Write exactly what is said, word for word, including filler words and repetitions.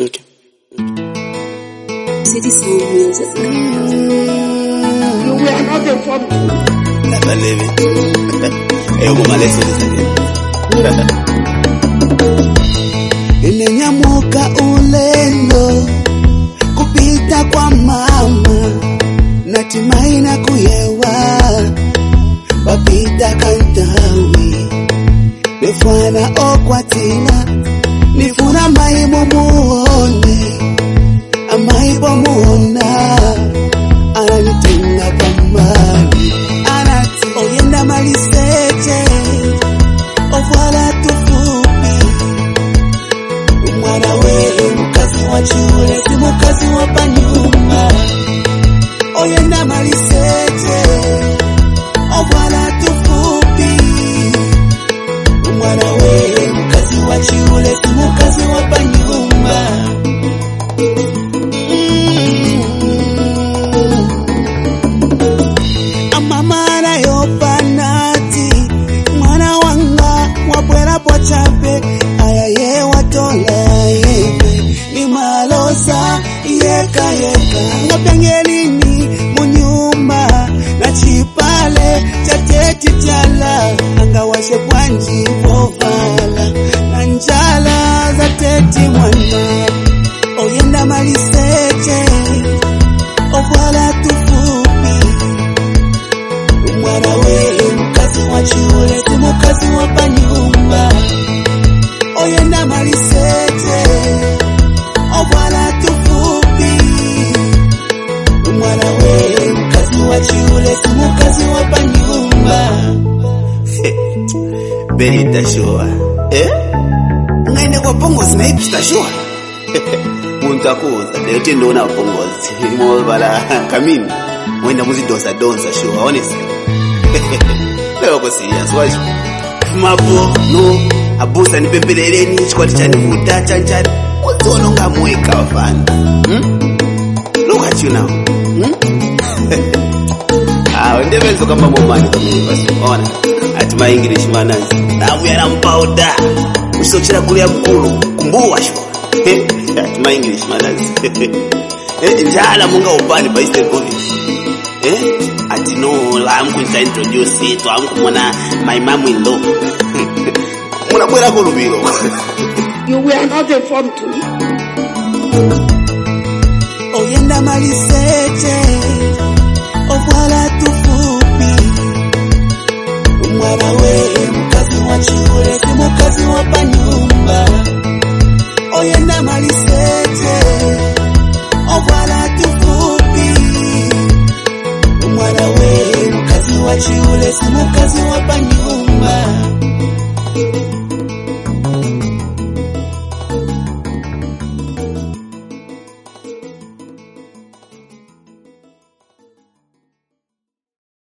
Okay. City Sound Music. You were not informed. Never leave it. Hey, mama, let's do this again. Ilenyamuka ulendo kupita kwa mama natimaina kuyewa bapita kantawi nefwana okwatina nifuna maimu muone amaibo muona ananitinga kamani anati oyenda malisete ofwala tufupi mwana wewe mukazi wa chule si mukazi wa panyuma oyenda malisete ofwala tufupi mwana wewe mukazi wa chule si mukazi wa panyuma. Amamara yopanati mwana wanga wapwera pochape ayaye watola yebe ni malosa yeka yeka ngapengelini munyumba na chipale chateti chala angawashe kwanji vovala na njala za teti mwana oyenda malisete ofwala tufupi mwana wewe mukazi wa chule si mukazi wa panyumba oyenda malisete ofwala tufupi mwana wewe mukazi wa chule si mukazi wa panyumba. Beri tashoa. Eh? Ngaine kwa pongozi na hipi tashoa. Muntu akuza. Leo tendo una pongozi. Mo bala kamimi. Mwenda muzi donsa donsa shoa. Honestly. Leo kwa serious. Waji. Mapo. No. Abusa ni pepeleleni. Chikwati chani kuta chanchani. Uzono nga mweka wafani. Hmm? Look at you now. Hmm? Ah, wendebenzo kama momani kamimi. Basi. Ona. Ati ma English manazi navu yana mpauda usichira kulia mkulu kumbuwa shwa ati ma English manazi eh njala munga upani by state police eh ati no la mku nita introduce it wangu mwana my mom in law mwana bwera ko lubiro. You were not informed to. Oyenda malisete ofwala tufupi mwana wewe mukazi wa chule si mukazi wa panyumba